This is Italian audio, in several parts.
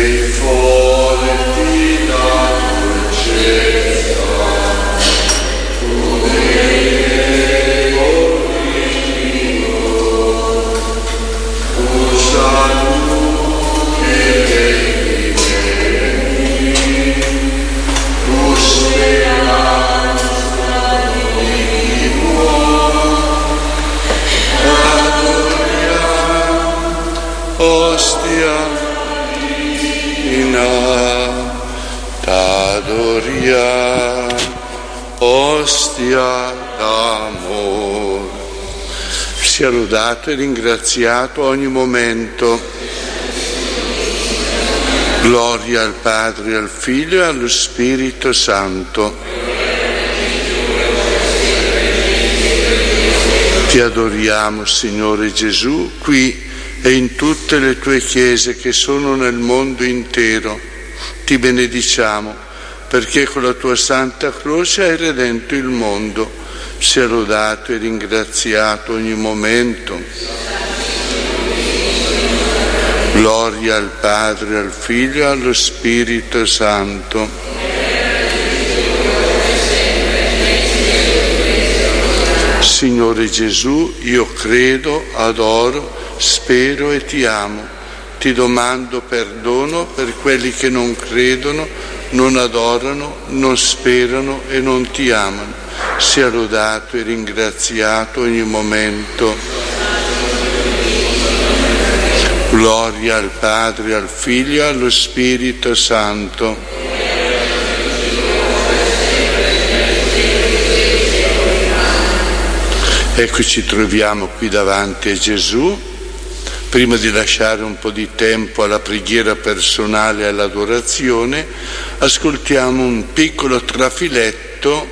Ostia d'amore. Sia lodato e ringraziato a ogni momento. Gloria al Padre, al Figlio e allo Spirito Santo. Ti adoriamo, Signore Gesù, qui e in tutte le tue chiese che sono nel mondo intero. Ti benediciamo perché con la tua Santa Croce hai redento il mondo. Sia lodato e ringraziato ogni momento. Gloria al Padre, al Figlio e allo Spirito Santo. Signore Gesù, io credo, adoro, spero e ti amo. Ti domando perdono per quelli che non credono, non adorano, non sperano e non ti amano. Sia lodato e ringraziato ogni momento. Gloria al Padre, al Figlio e allo Spirito Santo. Eccoci, troviamo qui davanti a Gesù. Prima di lasciare un po' di tempo alla preghiera personale e all'adorazione, ascoltiamo un piccolo trafiletto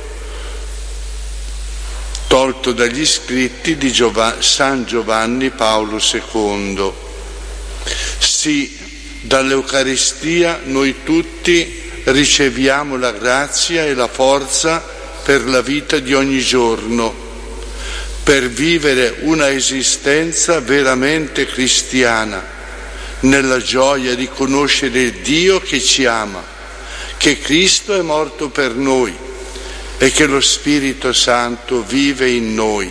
tolto dagli scritti di San Giovanni Paolo II. Sì, dall'Eucaristia noi tutti riceviamo la grazia e la forza per la vita di ogni giorno, per vivere una esistenza veramente cristiana, nella gioia di conoscere il Dio che ci ama, che Cristo è morto per noi e che lo Spirito Santo vive in noi.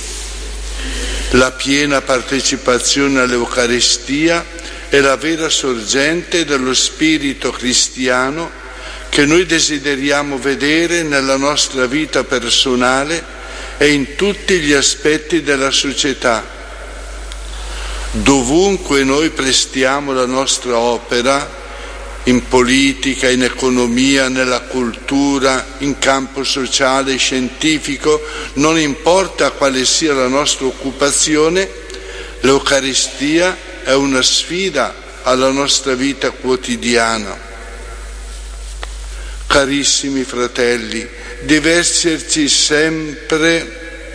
La piena partecipazione all'Eucaristia è la vera sorgente dello spirito cristiano che noi desideriamo vedere nella nostra vita personale e in tutti gli aspetti della società. Dovunque noi prestiamo la nostra opera, in politica, in economia, nella cultura, in campo sociale e scientifico, non importa quale sia la nostra occupazione, l'Eucaristia è una sfida alla nostra vita quotidiana. Carissimi fratelli, deve esserci sempre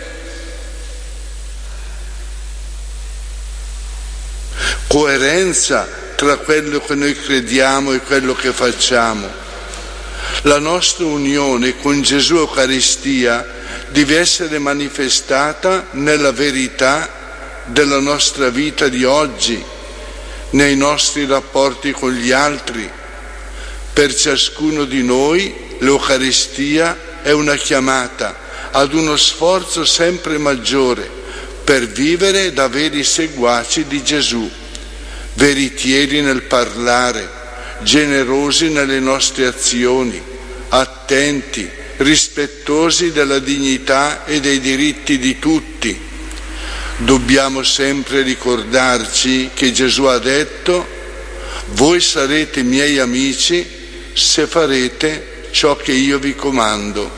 coerenza tra quello che noi crediamo e quello che facciamo. La nostra unione con Gesù Eucaristia deve essere manifestata nella verità della nostra vita di oggi, nei nostri rapporti con gli altri. Per ciascuno di noi l'Eucaristia è una chiamata ad uno sforzo sempre maggiore per vivere da veri seguaci di Gesù, veritieri nel parlare, generosi nelle nostre azioni, attenti, rispettosi della dignità e dei diritti di tutti. Dobbiamo sempre ricordarci che Gesù ha detto: voi sarete miei amici se farete ciò che io vi comando.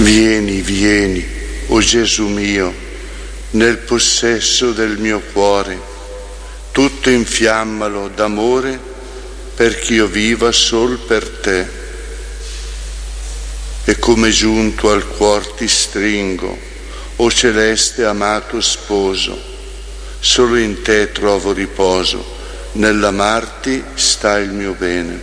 Vieni, vieni, o Gesù mio, nel possesso del mio cuore, tutto infiammalo d'amore, perch'io viva sol per te. E come giunto al cuor ti stringo, o celeste amato sposo, solo in te trovo riposo, nell'amarti sta il mio bene.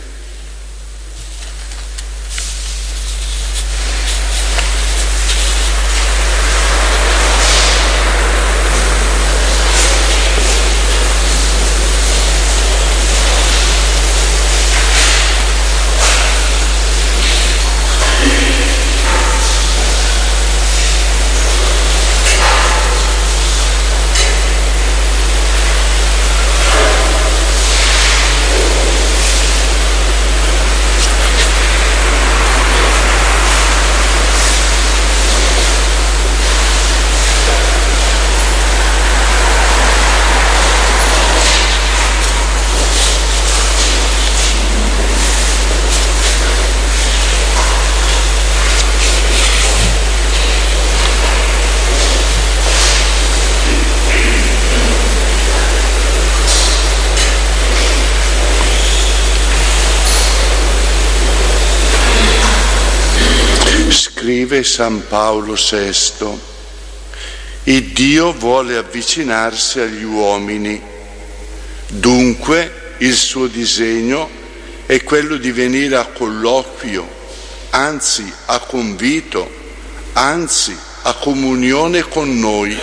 Scrive San Paolo VI: il Dio vuole avvicinarsi agli uomini, dunque il suo disegno è quello di venire a colloquio, anzi a convito, anzi a comunione con noi.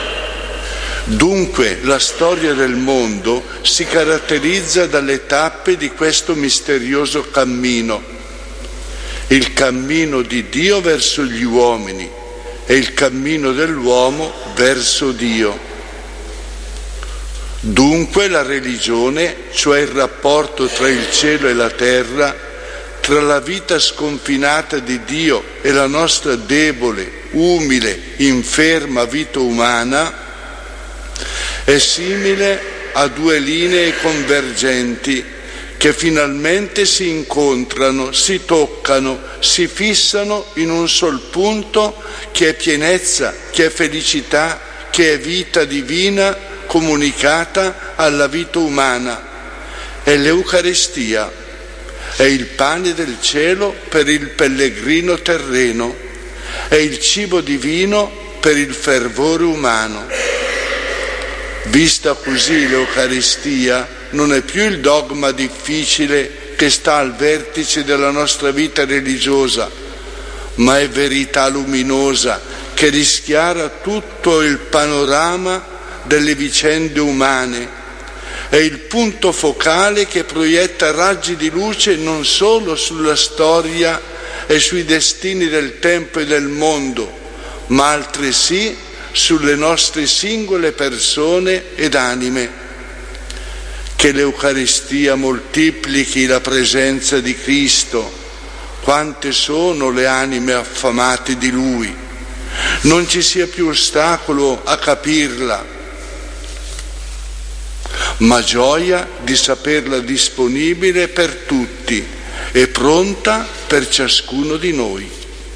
Dunque la storia del mondo si caratterizza dalle tappe di questo misterioso cammino: il cammino di Dio verso gli uomini e il cammino dell'uomo verso Dio. Dunque la religione, cioè il rapporto tra il cielo e la terra, tra la vita sconfinata di Dio e la nostra debole, umile, inferma vita umana, è simile a due linee convergenti che finalmente si incontrano, si toccano, si fissano in un sol punto che è pienezza, che è felicità, che è vita divina comunicata alla vita umana. È l'Eucaristia, è il pane del cielo per il pellegrino terreno, è il cibo divino per il fervore umano. Vista così l'Eucaristia non è più il dogma difficile che sta al vertice della nostra vita religiosa, ma è verità luminosa che rischiara tutto il panorama delle vicende umane. È il punto focale che proietta raggi di luce non solo sulla storia e sui destini del tempo e del mondo, ma altresì sulle nostre singole persone ed anime. Che l'Eucaristia moltiplichi la presenza di Cristo. Quante sono le anime affamate di Lui. Non ci sia più ostacolo a capirla, ma gioia di saperla disponibile per tutti e pronta per ciascuno di noi.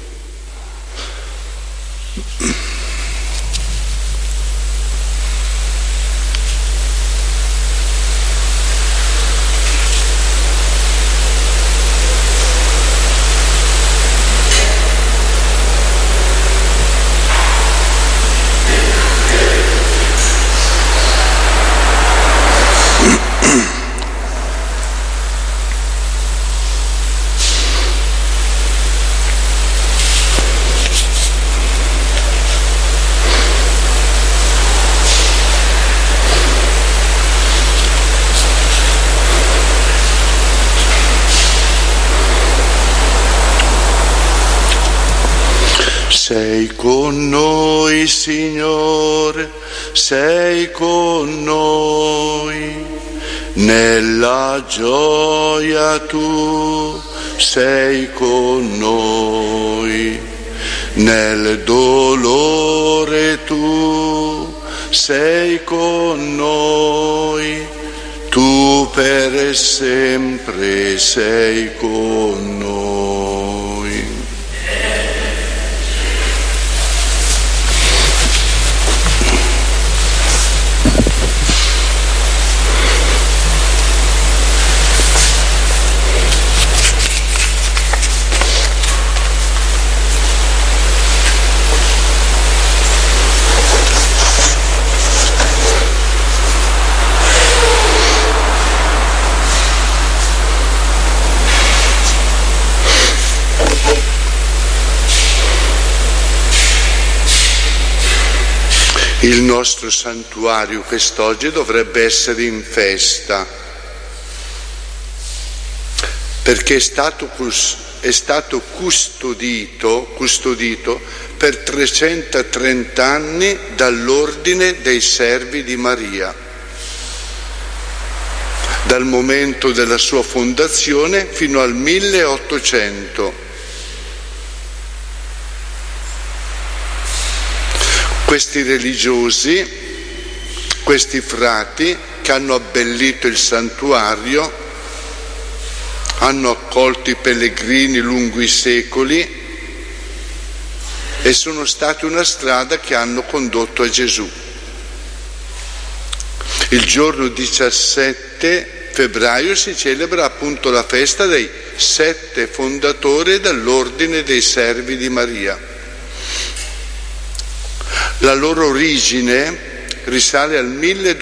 Sei con noi, Signore, sei con noi, nella gioia tu sei con noi, nel dolore tu sei con noi, tu per sempre sei con noi. Il nostro santuario quest'oggi dovrebbe essere in festa, perché è stato custodito per 330 anni dall'Ordine dei Servi di Maria, dal momento della sua fondazione fino al 1800. Questi religiosi, questi frati che hanno abbellito il santuario, hanno accolto i pellegrini lungo i secoli e sono stati una strada che hanno condotto a Gesù. Il giorno 17 febbraio si celebra appunto la festa dei 7 fondatori dell'Ordine dei Servi di Maria. La loro origine risale al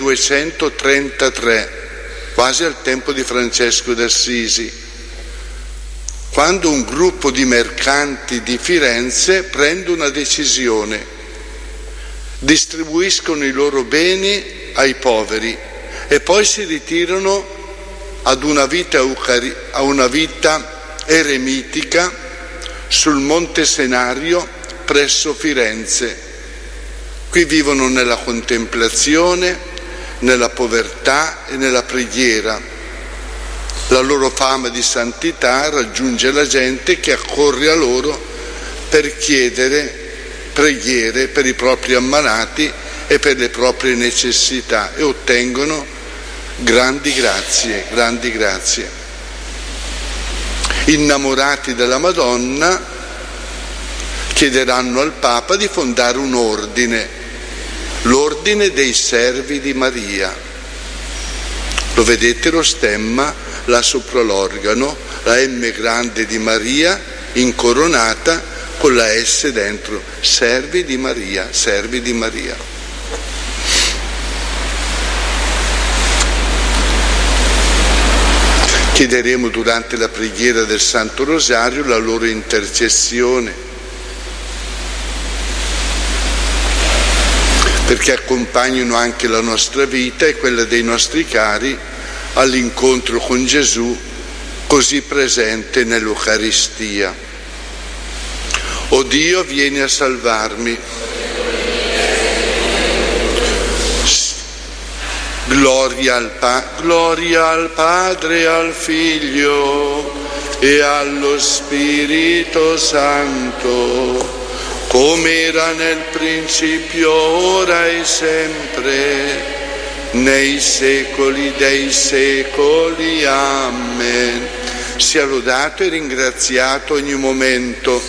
1233, quasi al tempo di Francesco d'Assisi, quando un gruppo di mercanti di Firenze prende una decisione: distribuiscono i loro beni ai poveri e poi si ritirano ad una vita eremitica sul Monte Senario presso Firenze. Qui vivono nella contemplazione, nella povertà e nella preghiera. La loro fama di santità raggiunge la gente che accorre a loro per chiedere preghiere per i propri ammalati e per le proprie necessità, e ottengono grandi grazie. Innamorati della Madonna, chiederanno al Papa di fondare un ordine, l'Ordine dei Servi di Maria. Lo vedete lo stemma là sopra l'organo, la M grande di Maria incoronata con la S dentro, Servi di Maria, Servi di Maria. Chiederemo durante la preghiera del Santo Rosario la loro intercessione, perché accompagnino anche la nostra vita e quella dei nostri cari all'incontro con Gesù così presente nell'Eucaristia. O Dio, vieni a salvarmi. Gloria al Padre, al Figlio e allo Spirito Santo, come era nel principio, ora e sempre, nei secoli dei secoli. Amen. Sia lodato e ringraziato ogni momento.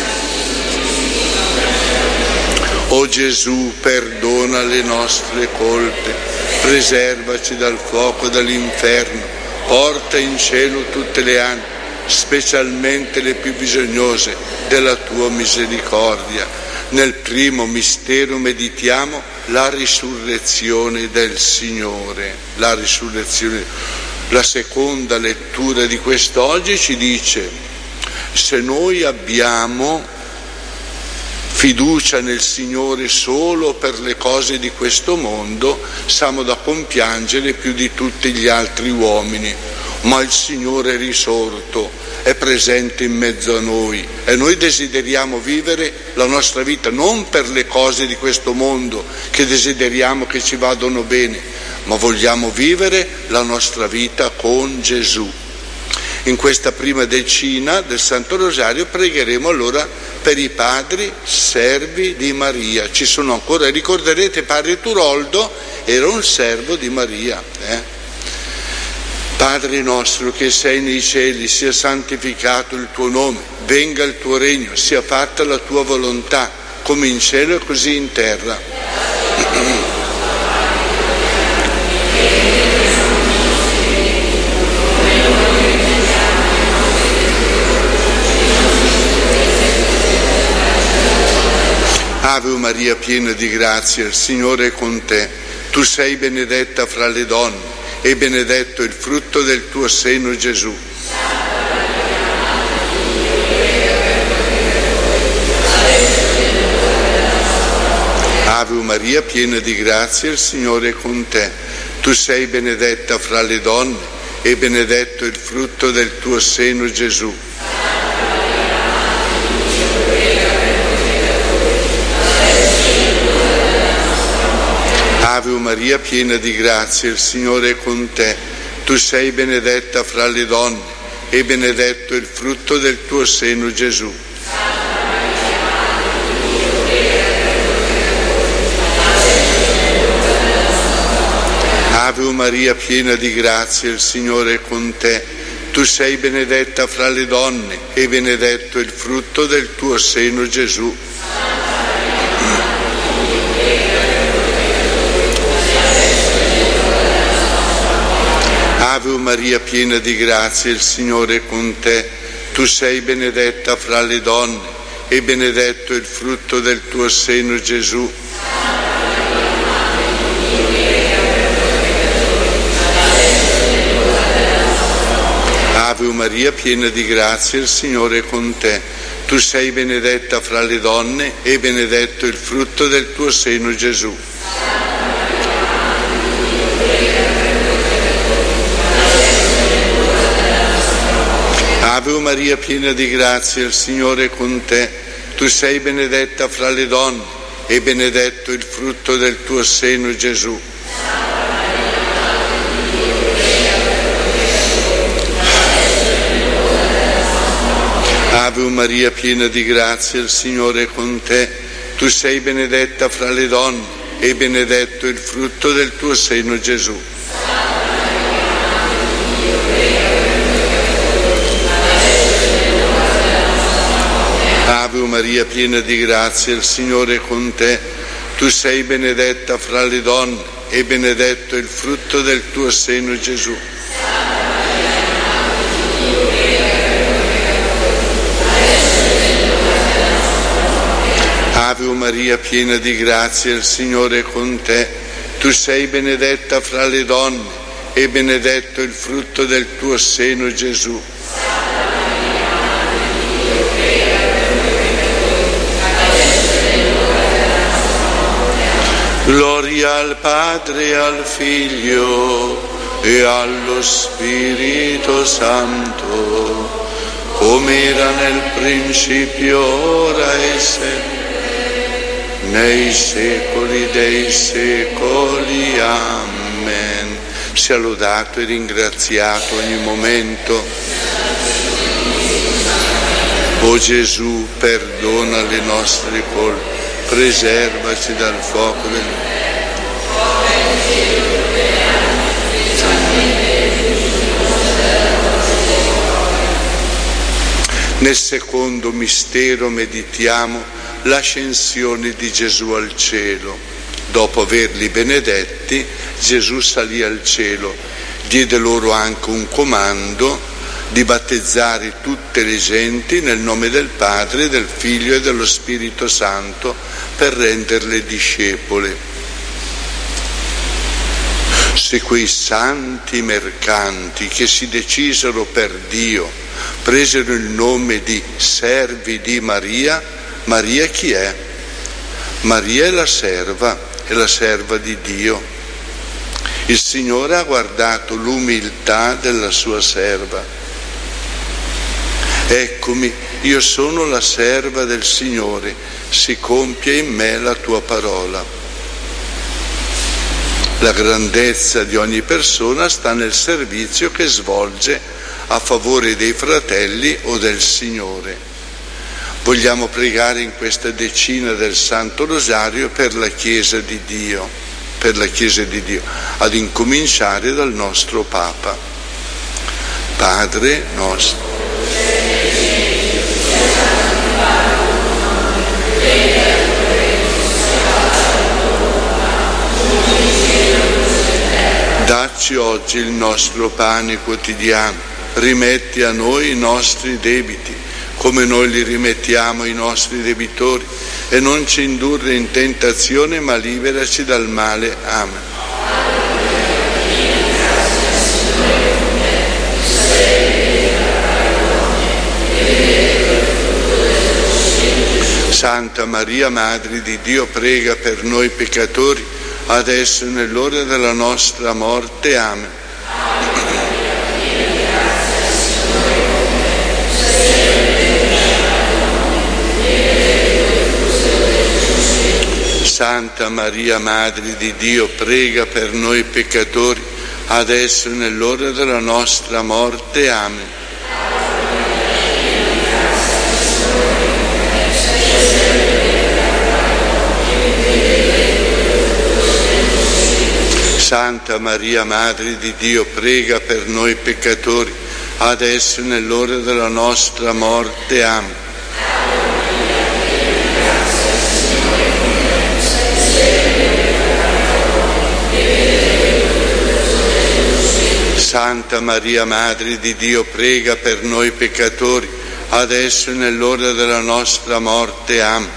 O Gesù, perdona le nostre colpe, preservaci dal fuoco dell'inferno, porta in cielo tutte le anime, specialmente le più bisognose della tua misericordia. Nel primo mistero meditiamo la risurrezione del Signore. La seconda lettura di quest'oggi ci dice: se noi abbiamo fiducia nel Signore solo per le cose di questo mondo, siamo da compiangere più di tutti gli altri uomini. Ma il Signore è risorto, è presente in mezzo a noi e noi desideriamo vivere la nostra vita non per le cose di questo mondo che desideriamo che ci vadano bene, ma vogliamo vivere la nostra vita con Gesù. In questa prima decina del Santo Rosario pregheremo allora per i padri servi di Maria. Ci sono ancora, ricorderete, padre Turoldo era un servo di Maria. Padre nostro che sei nei cieli, sia santificato il tuo nome, venga il tuo regno, sia fatta la tua volontà, come in cielo e così in terra. Ave Maria, piena di grazia, il Signore è con te. Tu sei benedetta fra le donne e benedetto il frutto del tuo seno, Gesù. Ave Maria, piena di grazia, il Signore è con te. Tu sei benedetta fra le donne e benedetto il frutto del tuo seno, Gesù. Ave Maria, piena di grazia, il Signore è con te. Tu sei benedetta fra le donne e benedetto il frutto del tuo seno, Gesù. Ave Maria, piena di grazia, il Signore è con te. Tu sei benedetta fra le donne e benedetto il frutto del tuo seno, Gesù. Ave Maria, piena di grazia, il Signore è con te. Tu sei benedetta fra le donne e benedetto il frutto del tuo seno, Gesù. Ave Maria, piena di grazia, il Signore è con te. Tu sei benedetta fra le donne e benedetto il frutto del tuo seno, Gesù. Ave Maria, piena di grazia, il Signore è con te. Tu sei benedetta fra le donne e benedetto il frutto del tuo seno, Gesù. Ave Maria, piena di grazia, il Signore è con te. Tu sei benedetta fra le donne e benedetto il frutto del tuo seno, Gesù. Ave Maria, piena di grazia, il Signore è con te. Tu sei benedetta fra le donne e benedetto il frutto del tuo seno, Gesù. Ave Maria, piena di grazia, il Signore è con te. Tu sei benedetta fra le donne e benedetto il frutto del tuo seno, Gesù. Gloria al Padre, al Figlio e allo Spirito Santo, come era nel principio, ora e sempre, nei secoli dei secoli. Amen. Sia lodato e ringraziato ogni momento. O Gesù, perdona le nostre colpe, preservaci dal fuoco del Nel secondo mistero meditiamo l'ascensione di Gesù al cielo. Dopo averli benedetti, Gesù salì al cielo, diede loro anche un comando di battezzare tutte le genti nel nome del Padre, del Figlio e dello Spirito Santo per renderle discepole. Se quei santi mercanti che si decisero per Dio presero il nome di servi di Maria, Maria chi è? Maria è la serva di Dio. Il Signore ha guardato l'umiltà della sua serva. Eccomi, io sono la serva del Signore, si compie in me la tua parola. La grandezza di ogni persona sta nel servizio che svolge a favore dei fratelli o del Signore. Vogliamo pregare in questa decina del Santo Rosario per la Chiesa di Dio, ad incominciare dal nostro Papa. Padre nostro, dacci oggi il nostro pane quotidiano, rimetti a noi i nostri debiti, come noi li rimettiamo ai nostri debitori, e non ci indurre in tentazione, ma liberaci dal male. Amen. Santa Maria, Madre di Dio, prega per noi peccatori, adesso e nell'ora della nostra morte. Amen. Santa Maria, Madre di Dio, prega per noi peccatori, adesso e nell'ora della nostra morte. Amen. Santa Maria, Madre di Dio, prega per noi peccatori, adesso e nell'ora della nostra morte. Amen. Santa Maria, Madre di Dio, prega per noi peccatori, adesso e nell'ora della nostra morte. Amen.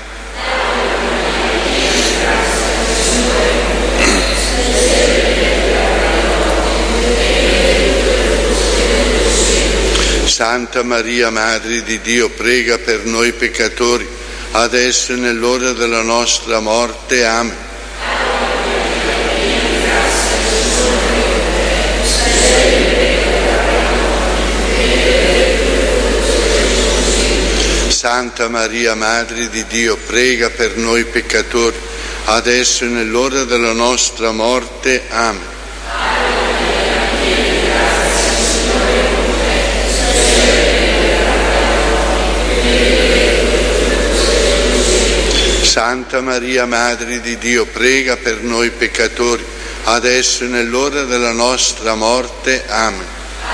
Santa Maria, Madre di Dio, prega per noi peccatori, adesso e nell'ora della nostra morte. Amen. Santa Maria, Madre di Dio, prega per noi peccatori, adesso e nell'ora della nostra morte. Amen. Santa Maria, Madre di Dio, prega per noi peccatori, adesso e nell'ora della nostra morte. Amen.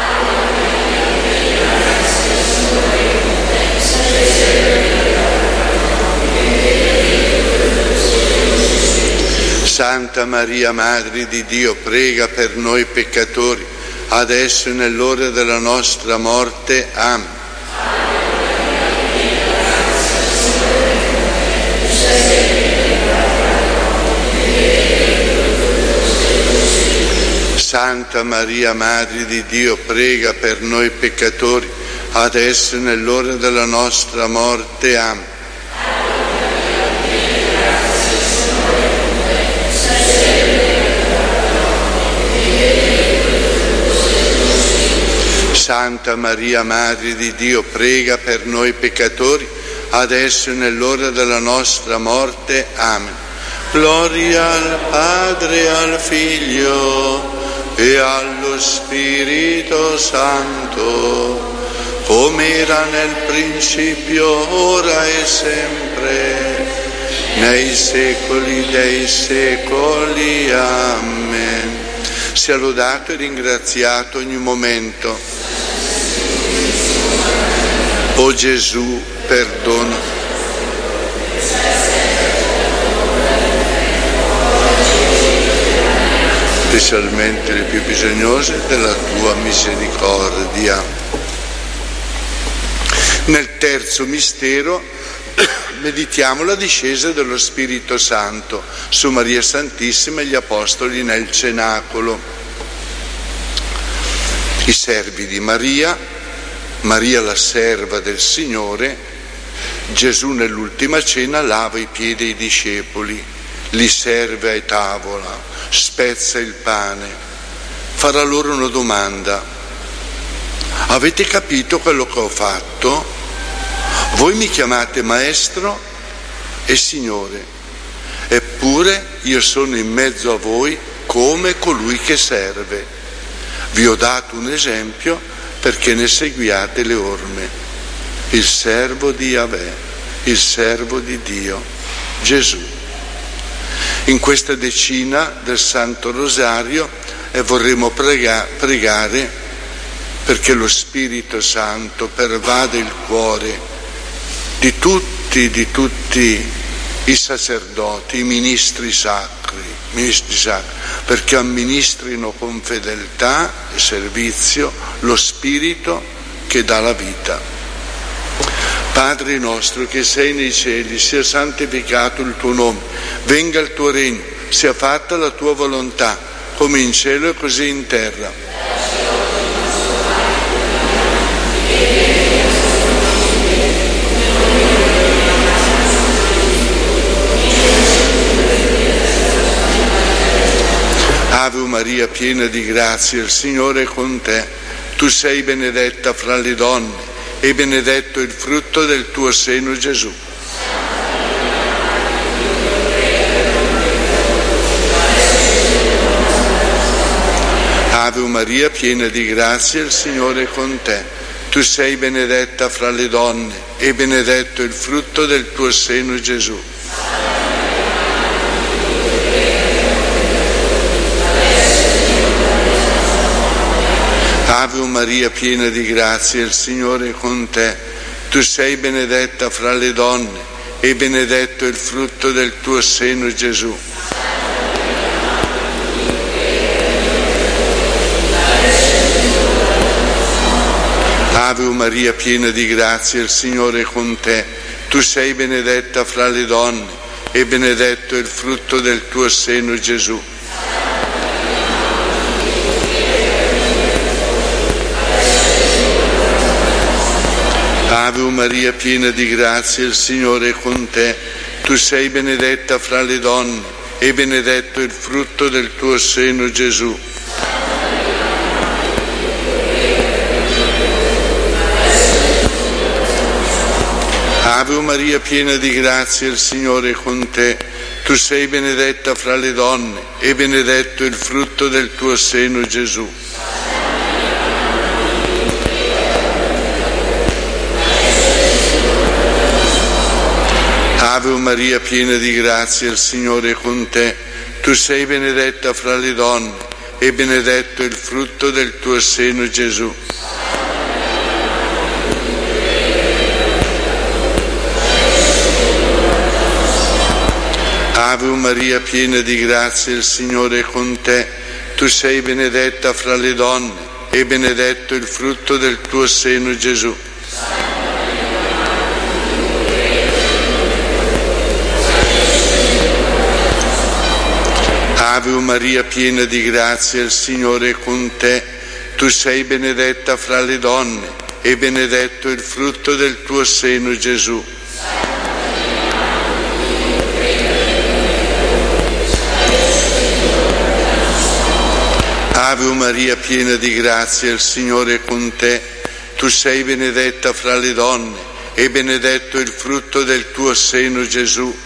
Santa Maria, Madre di Dio, prega per noi peccatori, adesso e nell'ora della nostra morte. Amen. Santa Maria, Madre di Dio, prega per noi peccatori, adesso e nell'ora della nostra morte. Amen. Santa Maria, Madre di Dio, prega per noi peccatori, adesso e nell'ora della nostra morte. Amen. Gloria al Padre, al Figlio e allo Spirito Santo, come era nel principio, ora e sempre, nei secoli dei secoli. Amen. Sia lodato e ringraziato ogni momento. O Gesù, perdona. Specialmente le più bisognose della tua misericordia. Nel terzo mistero meditiamo la discesa dello Spirito Santo su Maria Santissima e gli Apostoli nel cenacolo. I servi di Maria, Maria la serva del Signore, Gesù nell'ultima cena lava i piedi ai discepoli, li serve a tavola, spezza il pane, farà loro una domanda: avete capito quello che ho fatto? Voi mi chiamate Maestro e Signore, eppure io sono in mezzo a voi come colui che serve. Vi ho dato un esempio perché ne seguiate le orme. Il servo di Yahweh, il servo di Dio, Gesù. In questa decina del Santo Rosario vorremmo pregare perché lo Spirito Santo pervada il cuore di tutti i sacerdoti, i ministri sacri, perché amministrino con fedeltà e servizio lo Spirito che dà la vita. Padre nostro che sei nei cieli, sia santificato il tuo nome, venga il tuo regno, sia fatta la tua volontà, come in cielo e così in terra. Ave Maria, piena di grazia, il Signore è con te. Tu sei benedetta fra le donne e benedetto il frutto del tuo seno, Gesù. Ave Maria, piena di grazia, il Signore è con te. Tu sei benedetta fra le donne e benedetto il frutto del tuo seno, Gesù. Ave Maria, piena di grazia, il Signore è con te. Tu sei benedetta fra le donne e benedetto il frutto del tuo seno, Gesù. Ave Maria, piena di grazia, il Signore è con te. Tu sei benedetta fra le donne e benedetto il frutto del tuo seno, Gesù. Ave Maria, piena di grazia, il Signore è con te. Tu sei benedetta fra le donne e benedetto il frutto del tuo seno, Gesù. Ave Maria, piena di grazia, il Signore è con te. Tu sei benedetta fra le donne e benedetto il frutto del tuo seno, Gesù. Ave Maria, piena di grazia, il Signore è con te. Tu sei benedetta fra le donne e benedetto il frutto del tuo seno, Gesù. Ave Maria, piena di grazia, il Signore è con te. Tu sei benedetta fra le donne e benedetto il frutto del tuo seno, Gesù. Ave Maria, piena di grazia, il Signore è con te. Tu sei benedetta fra le donne e benedetto il frutto del tuo seno, Gesù. Ave Maria, piena di grazia, il Signore è con te. Tu sei benedetta fra le donne e benedetto il frutto del tuo seno, Gesù.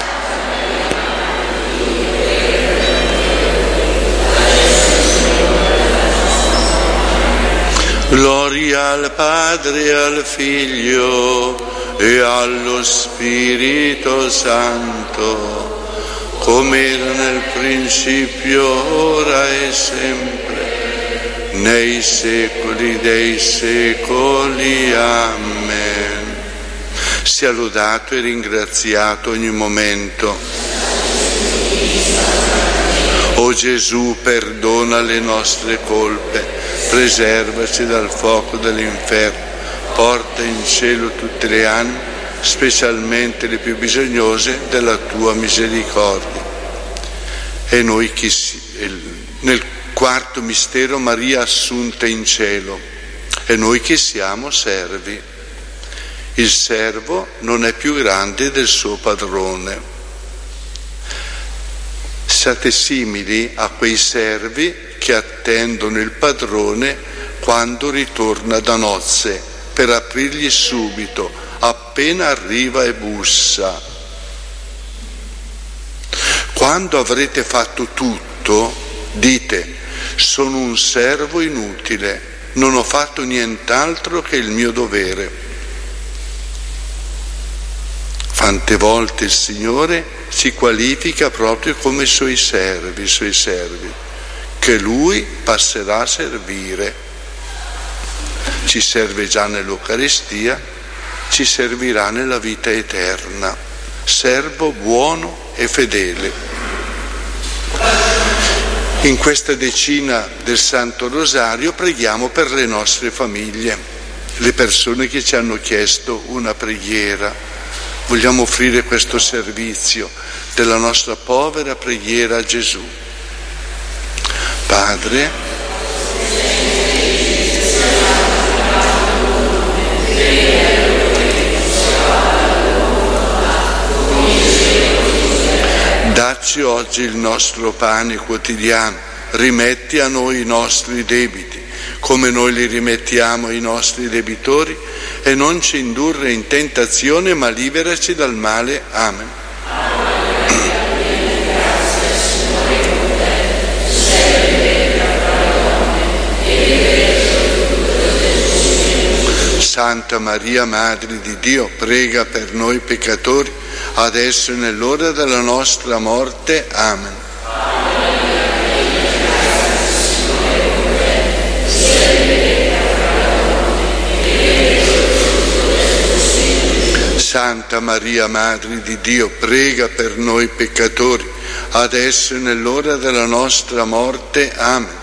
Gloria al Padre e al Figlio e allo Spirito Santo, come era nel principio, ora e sempre, nei secoli dei secoli. Amen. Sia lodato e ringraziato ogni momento. O Gesù, perdona le nostre colpe, preservaci dal fuoco dell'inferno, porta in cielo tutte le anime, specialmente le più bisognose della tua misericordia. E noi nel quarto mistero, Maria assunta in cielo, e noi che siamo servi. Il servo non è più grande del suo padrone. Siate simili a quei servi che attendono il padrone quando ritorna da nozze, per aprirgli subito appena arriva e bussa. Quando avrete fatto tutto, dite: sono un servo inutile, non ho fatto nient'altro che il mio dovere. Quante volte il Signore si qualifica proprio come suoi servi, che Lui passerà a servire. Ci serve già nell'Eucaristia, ci servirà nella vita eterna. Servo buono e fedele. In questa decina del Santo Rosario preghiamo per le nostre famiglie, le persone che ci hanno chiesto una preghiera. Vogliamo offrire questo servizio della nostra povera preghiera a Gesù. Padre, dacci oggi il nostro pane quotidiano rimetti a noi i nostri debiti, come noi li rimettiamo ai nostri debitori, e non ci indurre in tentazione, ma liberaci dal male. Amen. Santa Maria, Madre di Dio, prega per noi peccatori, adesso e nell'ora della nostra morte. Amen. Santa Maria, Madre di Dio, prega per noi peccatori, adesso e nell'ora della nostra morte. Amen.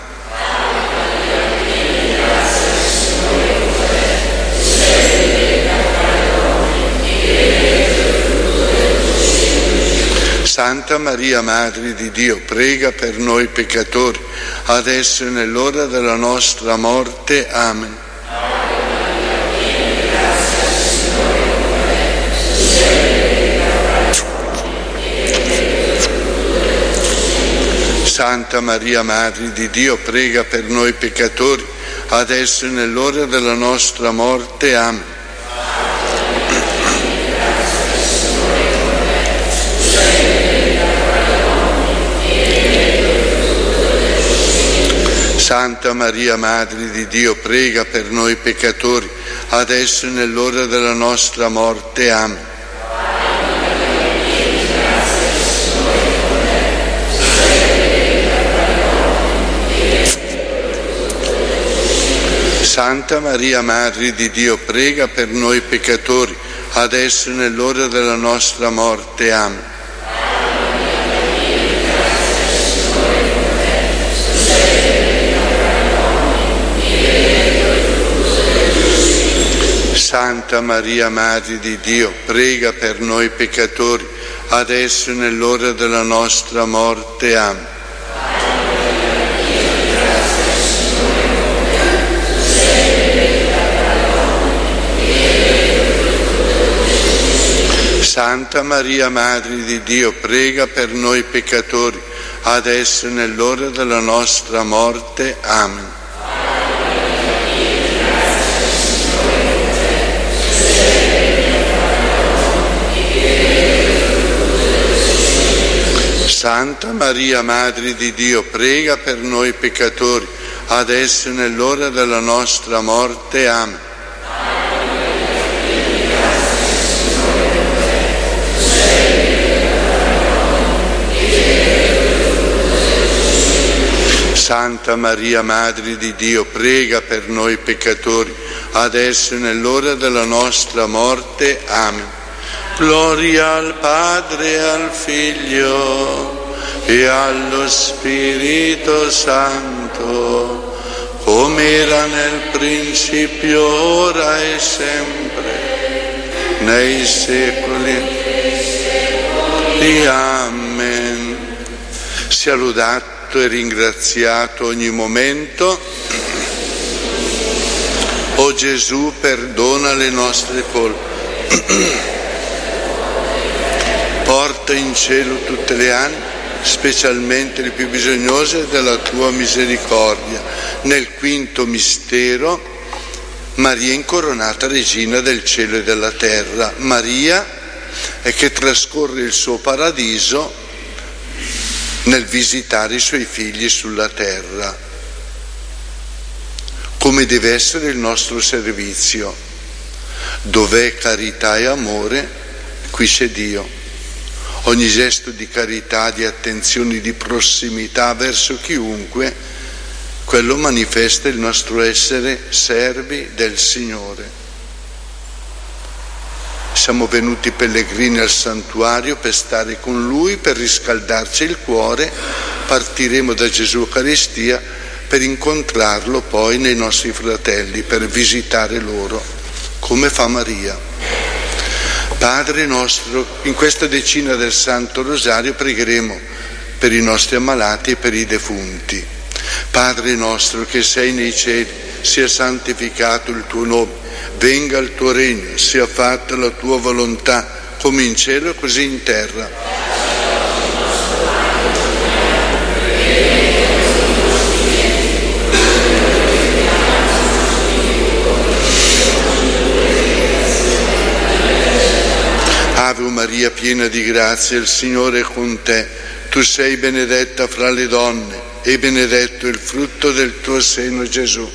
Santa Maria, Madre di Dio, prega per noi peccatori, adesso e nell'ora della nostra morte. Amen. Santa Maria, Madre di Dio, prega per noi peccatori, adesso e nell'ora della nostra morte. Amen. Santa Maria, Madre di Dio, prega per noi peccatori, adesso e nell'ora della nostra morte. Amen. Santa Maria, Madre di Dio, prega per noi peccatori, adesso e nell'ora della nostra morte. Amen. Santa Maria, Madre di Dio, prega per noi peccatori, adesso e nell'ora della nostra morte. Amen. Santa Maria, Madre di Dio, prega per noi peccatori, adesso e nell'ora della nostra morte. Amen. Santa Maria, Madre di Dio, prega per noi peccatori, adesso e nell'ora della nostra morte. Amen. Santa Maria, Madre di Dio, prega per noi peccatori, adesso e nell'ora della nostra morte. Amen. Gloria al Padre e al Figlio e allo Spirito Santo, come era nel principio, ora e sempre, nei secoli. Amen. Sia lodato e ringraziato ogni momento. O Gesù, perdona le nostre colpe. Porta in cielo tutte le anime, specialmente le più bisognose della tua misericordia. Nel quinto mistero, Maria incoronata regina del cielo e della terra. Maria è che trascorre il suo paradiso nel visitare i suoi figli sulla terra. Come deve essere il nostro servizio? Dov'è carità e amore, qui c'è Dio. Ogni gesto di carità, di attenzione, di prossimità verso chiunque, quello manifesta il nostro essere servi del Signore. Siamo venuti pellegrini al santuario per stare con Lui, per riscaldarci il cuore. Partiremo da Gesù Eucaristia per incontrarlo poi nei nostri fratelli, per visitare loro, come fa Maria. Padre nostro, in questa decina del Santo Rosario pregheremo per i nostri ammalati e per i defunti. Padre nostro che sei nei cieli, sia santificato il tuo nome, venga il tuo regno, sia fatta la tua volontà, come in cielo così in terra. Maria, piena di grazia, il Signore è con te. Tu sei benedetta fra le donne e benedetto il frutto del tuo seno, Gesù.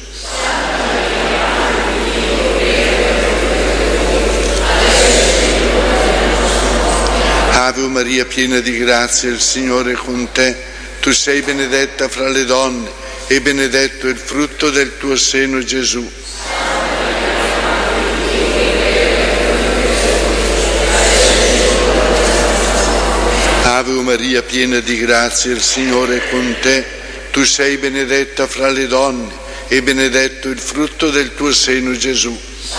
Ave Maria, piena di grazia, il Signore è con te. Tu sei benedetta fra le donne e benedetto il frutto del tuo seno, Gesù. Ave Maria, piena di grazia, il Signore è con te. Tu sei benedetta fra le donne e benedetto il frutto del tuo seno, Gesù.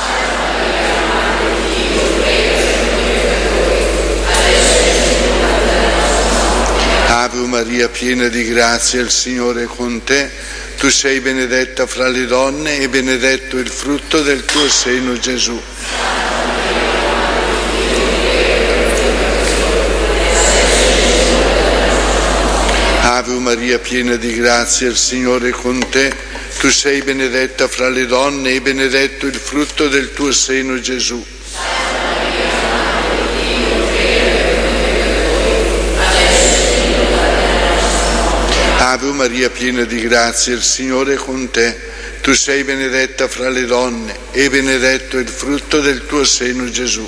Ave Maria, piena di grazia, il Signore è con te. Tu sei benedetta fra le donne e benedetto il frutto del tuo seno, Gesù. Ave Maria, piena di grazia, il Signore è con te. Tu sei benedetta fra le donne e benedetto il frutto del tuo seno, Gesù. Ave Maria, piena di grazia, il Signore è con te. Tu sei benedetta fra le donne e benedetto il frutto del tuo seno, Gesù.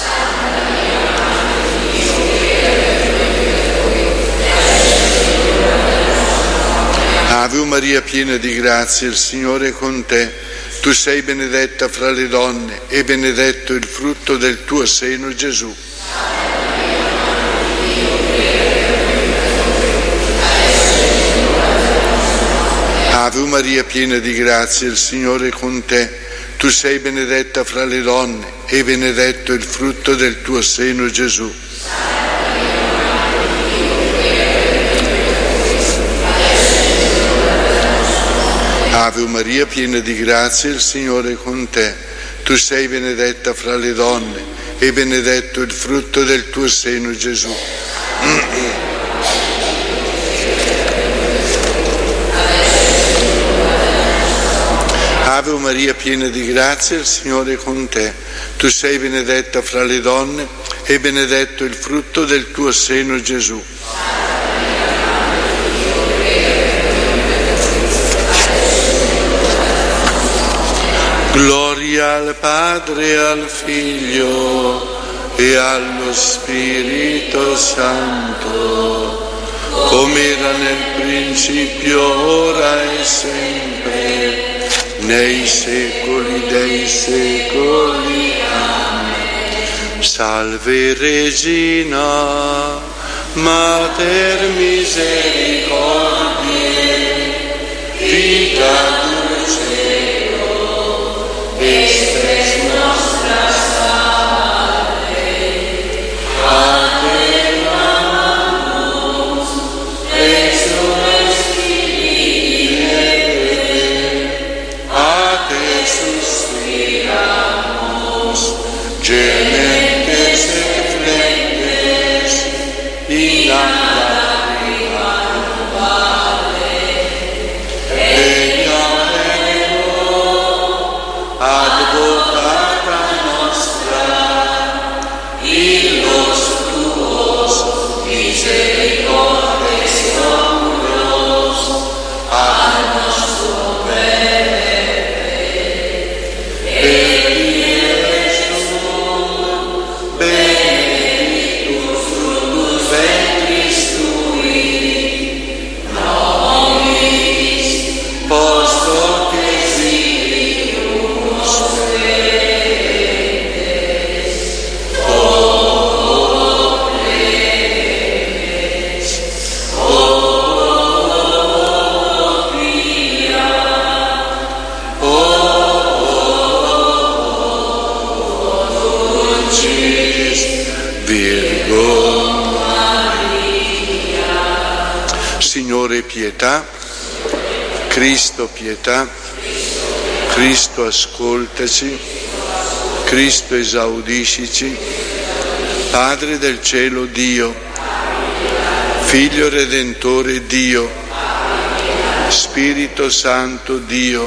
Ave Maria, piena di grazia, il Signore è con te. Tu sei benedetta fra le donne e benedetto il frutto del tuo seno, Gesù. Ave Maria, piena di grazia, il Signore è con te. Tu sei benedetta fra le donne e benedetto il frutto del tuo seno, Gesù. Ave Maria, piena di grazia, il Signore è con te. Tu sei benedetta fra le donne e benedetto il frutto del tuo seno, Gesù. Ave Maria, piena di grazia, il Signore è con te. Tu sei benedetta fra le donne e benedetto il frutto del tuo seno, Gesù. Gloria al Padre e al Figlio e allo Spirito Santo, come era nel principio, ora e sempre, nei secoli dei secoli. Amen. Salve Regina, Mater misericordiae, vita Estes nostra salve, a te clamamus, exorcire, a te suspiramus, gementes et flentes, in lacrima nubare, advocata nostra, illos tuos misericordes oculos, ad nostro bene, benedictus benedictus fructus ventris tui, nobis post hoc exilium Signore pietà, Cristo pietà, Cristo ascoltaci, Cristo esaudiscici, Padre del cielo Dio, Figlio Redentore Dio, Spirito Santo Dio,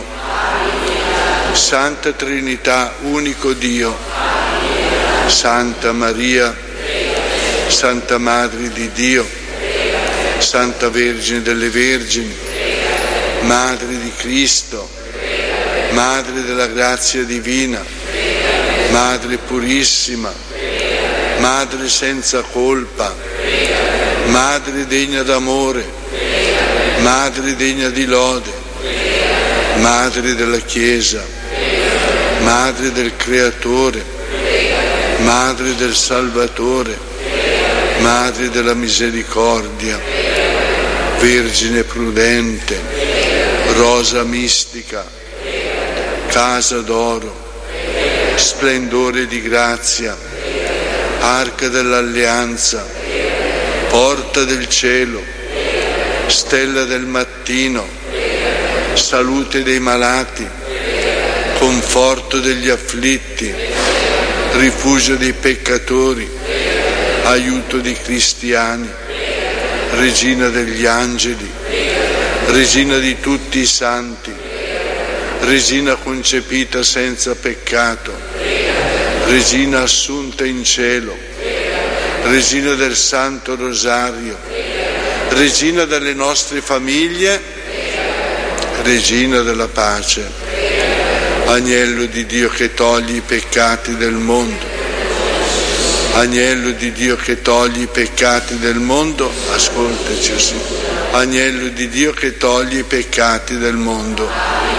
Santa Trinità unico Dio, Santa Maria, Santa Madre di Dio, Santa Vergine delle Vergini, Madre di Cristo, Madre della grazia divina, Madre purissima, Madre senza colpa, Madre degna d'amore, Madre degna di lode, Madre della Chiesa, Madre del Creatore, Madre del Salvatore, Madre della Misericordia, Vergine prudente, Rosa mistica, Casa d'oro, Splendore di grazia, Arca dell'Alleanza, Porta del cielo, Stella del mattino, Salute dei malati, Conforto degli afflitti, Rifugio dei peccatori, Aiuto dei cristiani, Regina degli angeli, Regina di tutti i santi, Regina concepita senza peccato, Regina assunta in cielo, Regina del Santo Rosario, Regina delle nostre famiglie, Regina della pace, Agnello di Dio che toglie i peccati del mondo, Agnello di Dio che toglie i peccati del mondo, ascoltaci, sì. Agnello di Dio che toglie i peccati del mondo.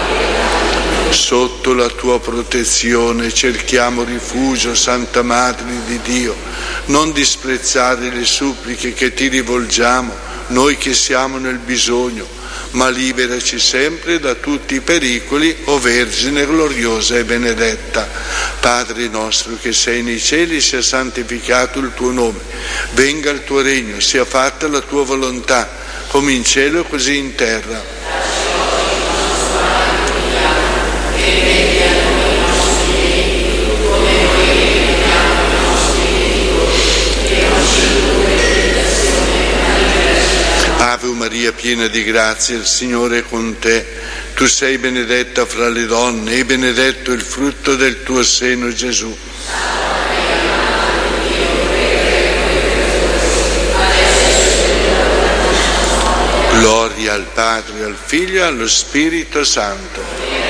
Sotto la tua protezione cerchiamo rifugio, Santa Madre di Dio. Non disprezzare le suppliche che ti rivolgiamo, noi che siamo nel bisogno, ma liberaci sempre da tutti i pericoli, o Vergine gloriosa e benedetta. Padre nostro che sei nei cieli, sia santificato il tuo nome, venga il tuo regno, sia fatta la tua volontà, come in cielo così in terra. Ave Maria, piena di grazia, il Signore è con te. Tu sei benedetta fra le donne e benedetto il frutto del tuo seno, Gesù. Gloria al Padre, al Figlio e allo Spirito Santo.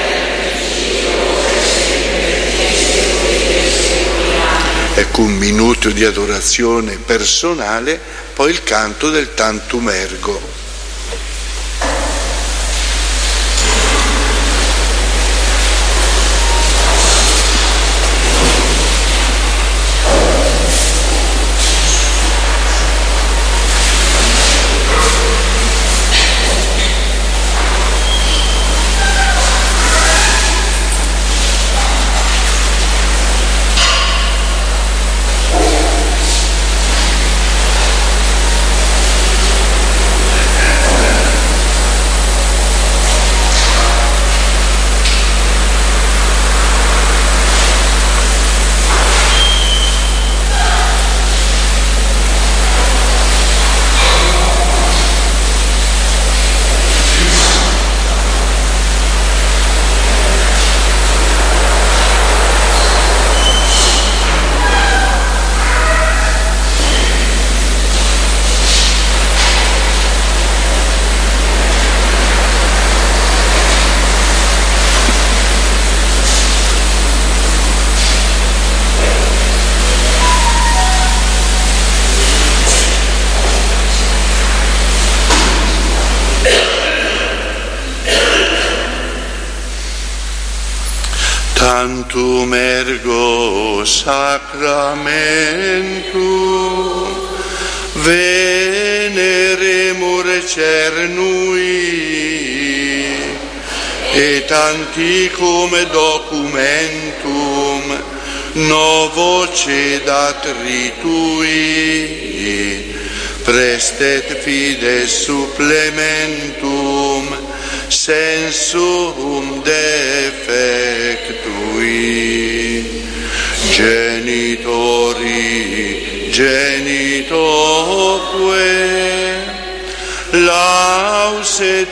Ecco un minuto di adorazione personale, poi il canto del Tantum Ergo. Tantum ergo sacramentum veneremur cernui et antiquum documentum novo cedat ritui prestet fides supplementum sensum defectui genitori genitoque laus et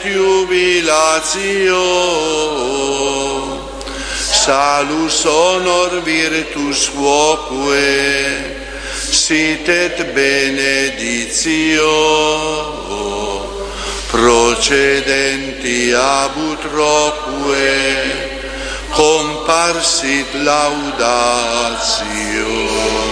jubilatio salus honor virtus quoque sit et beneditio, procedenti ab utroque, comparsit laudatio.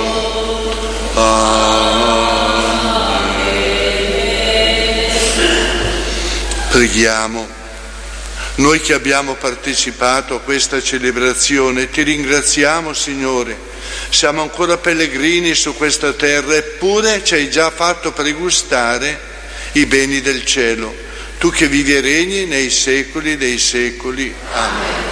Preghiamo. Noi che abbiamo partecipato a questa celebrazione ti ringraziamo, Signore. Siamo ancora pellegrini su questa terra, eppure ci hai già fatto pregustare i beni del cielo. Tu che vivi e regni nei secoli dei secoli. Amen.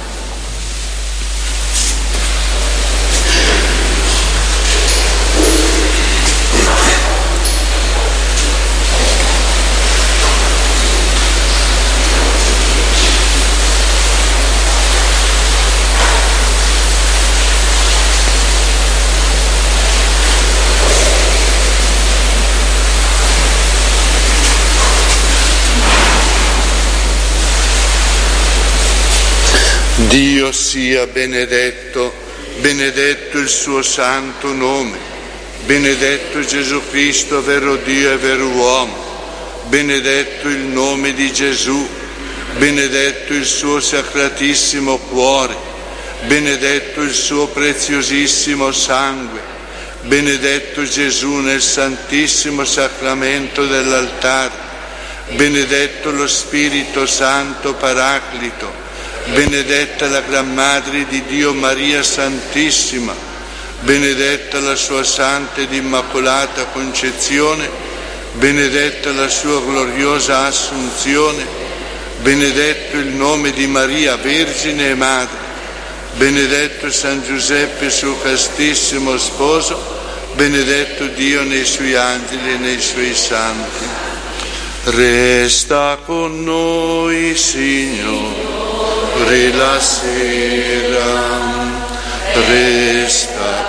Dio sia benedetto, benedetto il suo santo nome, benedetto Gesù Cristo, vero Dio e vero uomo, benedetto il nome di Gesù, benedetto il suo sacratissimo cuore, benedetto il suo preziosissimo sangue, benedetto Gesù nel santissimo sacramento dell'altare, benedetto lo Spirito Santo Paraclito, benedetta la Gran Madre di Dio Maria Santissima, benedetta la sua santa ed immacolata concezione, benedetta la sua gloriosa assunzione, benedetto il nome di Maria, Vergine e Madre, benedetto San Giuseppe, suo castissimo sposo, benedetto Dio nei suoi angeli e nei suoi santi. Resta con noi, Signore, la sera, resta